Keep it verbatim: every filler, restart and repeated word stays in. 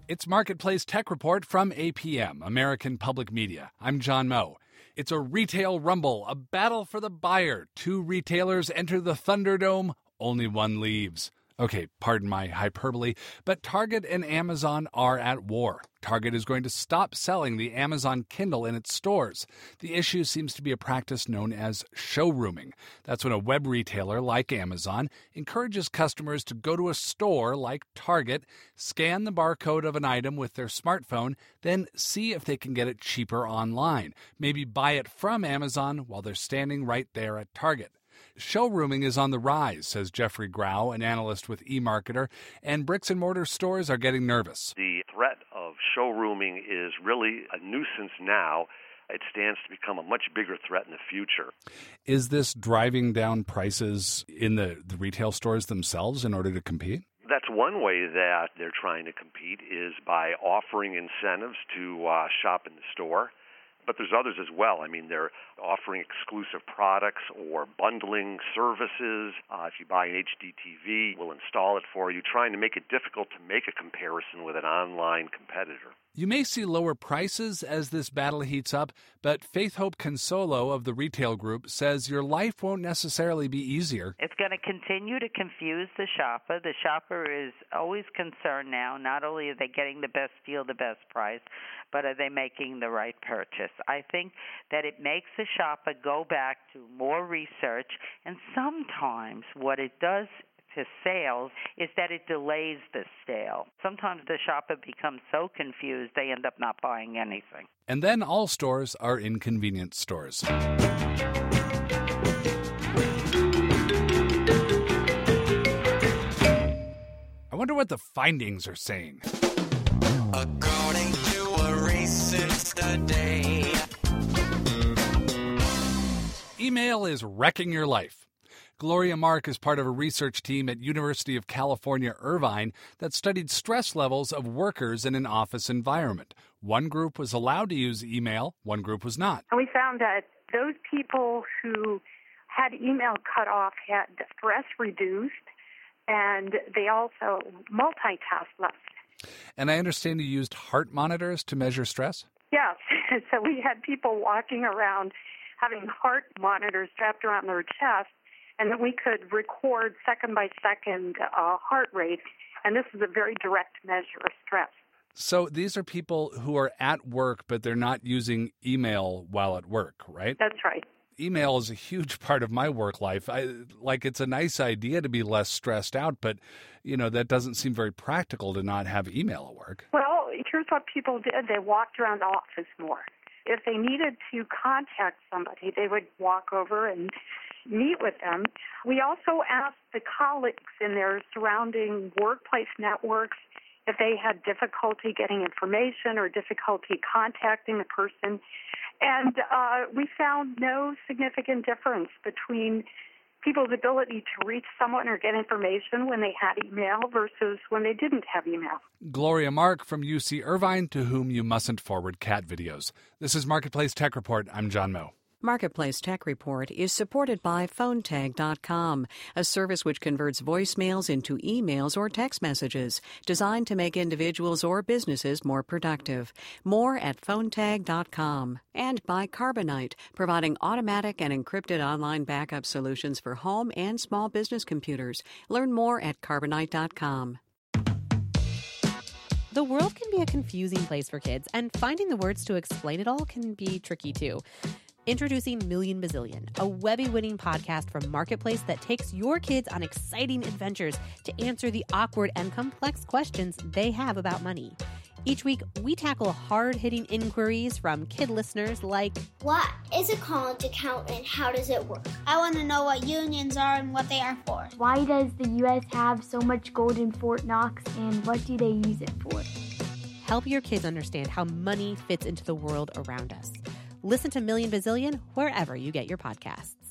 It's Marketplace Tech Report from A P M, American Public Media. I'm John Moe. It's a retail rumble, a battle for the buyer. Two retailers enter the Thunderdome, only one leaves. Okay, pardon my hyperbole, but Target and Amazon are at war. Target is going to stop selling the Amazon Kindle in its stores. The issue seems to be a practice known as showrooming. That's when a web retailer like Amazon encourages customers to go to a store like Target, scan the barcode of an item with their smartphone, then see if they can get it cheaper online. Maybe buy it from Amazon while they're standing right there at Target. Showrooming is on the rise, says Jeffrey Grau, an analyst with eMarketer, and bricks-and-mortar stores are getting nervous. The threat of showrooming is really a nuisance now. It stands to become a much bigger threat in the future. Is this driving down prices in the, the retail stores themselves in order to compete? That's one way that they're trying to compete, is by offering incentives to uh, shop in the store. But there's others as well. I mean, they're offering exclusive products or bundling services. Uh, if you buy an H D T V, we'll install it for you, trying to make it difficult to make a comparison with an online competitor. You may see lower prices as this battle heats up, but Faith Hope Consolo of the retail group says your life won't necessarily be easier. It's going to continue to confuse the shopper. The shopper is always concerned now. Not only are they getting the best deal, the best price, but are they making the right purchase? I think that it makes the shopper go back to more research, and sometimes what it does to sales is that it delays the sale. Sometimes the shopper becomes so confused they end up not buying anything. And then all stores are inconvenience stores. I wonder what the findings are saying. According to a recent study, email is wrecking your life. Gloria Mark is part of a research team at University of California, Irvine that studied stress levels of workers in an office environment. One group was allowed to use email, one group was not. And we found that those people who had email cut off had stress reduced, and they also multitasked less. And I understand you used heart monitors to measure stress? Yes. So we had people walking around having heart monitors strapped around their chest, and then we could record second by second uh, heart rate, and this is a very direct measure of stress. So these are people who are at work, but they're not using email while at work, right? That's right. Email is a huge part of my work life. I, like, it's a nice idea to be less stressed out, but, you know, that doesn't seem very practical to not have email at work. Well, here's what people did. They walked around the office more. If they needed to contact somebody, they would walk over and meet with them. We also asked the colleagues in their surrounding workplace networks if they had difficulty getting information or difficulty contacting the person. And uh, we found no significant difference between people's ability to reach someone or get information when they had email versus when they didn't have email. Gloria Mark from U C Irvine, to whom you mustn't forward cat videos. This is Marketplace Tech Report. I'm John Moe. Marketplace Tech Report is supported by phone tag dot com, a service which converts voicemails into emails or text messages, designed to make individuals or businesses more productive. More at phone tag dot com. And by Carbonite, providing automatic and encrypted online backup solutions for home and small business computers. Learn more at carbonite dot com. The world can be a confusing place for kids, and finding the words to explain it all can be tricky too. Introducing Million Bazillion, a Webby-winning podcast from Marketplace that takes your kids on exciting adventures to answer the awkward and complex questions they have about money. Each week, we tackle hard-hitting inquiries from kid listeners like, what is a college account and how does it work? I want to know what unions are and what they are for. Why does the U S have so much gold in Fort Knox, and what do they use it for? Help your kids understand how money fits into the world around us. Listen to Million Bazillion wherever you get your podcasts.